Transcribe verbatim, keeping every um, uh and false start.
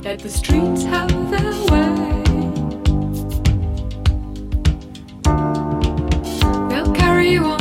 Let the streets have their way. They'll carry you on.